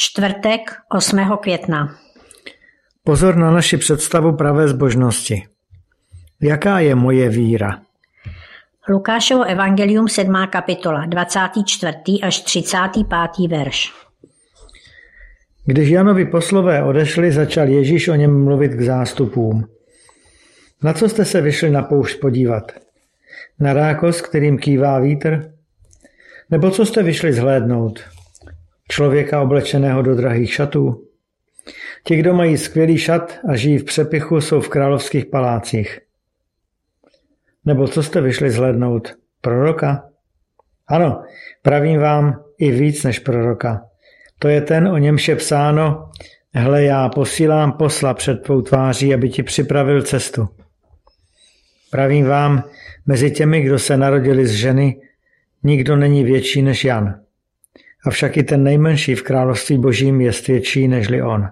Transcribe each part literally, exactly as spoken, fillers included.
Čtvrtek osmého května. Pozor na naši představu pravé zbožnosti. Jaká je moje víra? Lukášovo evangelium sedmá kapitola, dvacátý čtvrtý až třicátý pátý verš. Když Janovi poslové odešli, začal Ježíš o něm mluvit k zástupům. Na co jste se vyšli na poušť podívat? Na rákos, kterým kývá vítr? Nebo co jste vyšli zhlédnout? Člověka oblečeného do drahých šatů? Ti, kdo mají skvělý šat a žijí v přepichu, jsou v královských palácích. Nebo co jste vyšli zhlédnout? Proroka? Ano, pravím vám i víc než proroka. To je ten, o němž je psáno: hle, já posílám posla před tvou tváří, aby ti připravil cestu. Pravím vám, mezi těmi, kdo se narodili z ženy, nikdo není větší než Jan. Avšak i ten nejmenší v království božím je větší nežli on.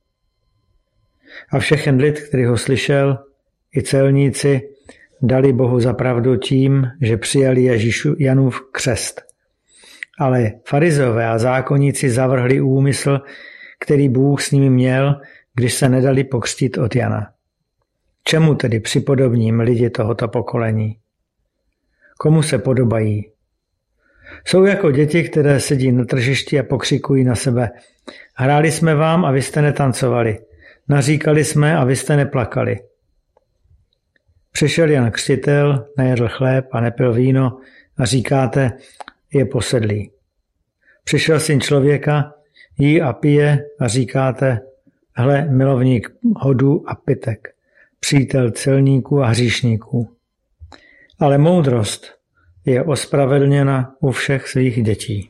A všechen lid, který ho slyšel, i celníci, dali Bohu za pravdu tím, že přijali Ježíšu Janův křest. Ale farizeové a zákonníci zavrhli úmysl, který Bůh s nimi měl, když se nedali pokřtít od Jana. Čemu tedy připodobním lidi tohoto pokolení? Komu se podobají? Jsou jako děti, které sedí na tržišti a pokřikují na sebe: hráli jsme vám a vy jste netancovali. Naříkali jsme a vy jste neplakali. Přišel Jan Křtitel, nejedl chléb a nepil víno a říkáte: je posedlý. Přišel Syn člověka, jí a pije a říkáte: hle, milovník hodů a pytek, přítel celníků a hříšníků. Ale moudrost je ospravedlněna u všech svých dětí.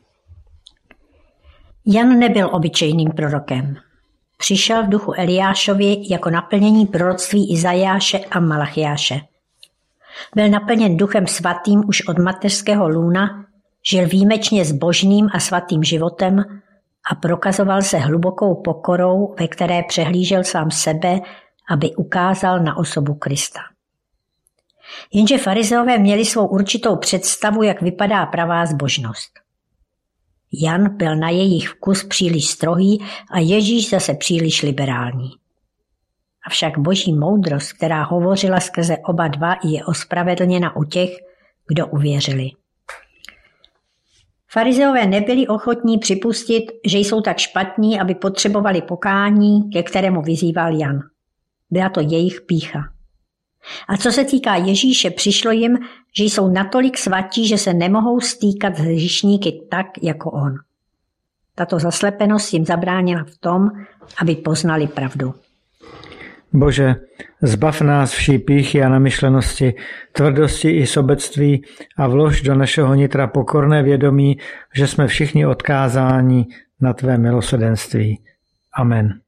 Jan nebyl obyčejným prorokem. Přišel v duchu Eliášovi jako naplnění proroctví Izajáše a Malachiáše. Byl naplněn duchem svatým už od mateřského lůna, žil výjimečně zbožným a svatým životem a prokazoval se hlubokou pokorou, ve které přehlížel sám sebe, aby ukázal na osobu Krista. Jenže farizeové měli svou určitou představu, jak vypadá pravá zbožnost. Jan byl na jejich vkus příliš strohý a Ježíš zase příliš liberální. Avšak boží moudrost, která hovořila skrze oba dva, je ospravedlněna u těch, kdo uvěřili. Farizeové nebyli ochotní připustit, že jsou tak špatní, aby potřebovali pokání, ke kterému vyzýval Jan. Byla to jejich pýcha. A co se týká Ježíše, přišlo jim, že jsou natolik svatí, že se nemohou stýkat s hříšníky tak, jako on. Tato zaslepenost jim zabránila v tom, aby poznali pravdu. Bože, zbav nás vší pýchy a namyšlenosti, tvrdosti i sobectví a vlož do našeho nitra pokorné vědomí, že jsme všichni odkázáni na tvé milosrdenství. Amen.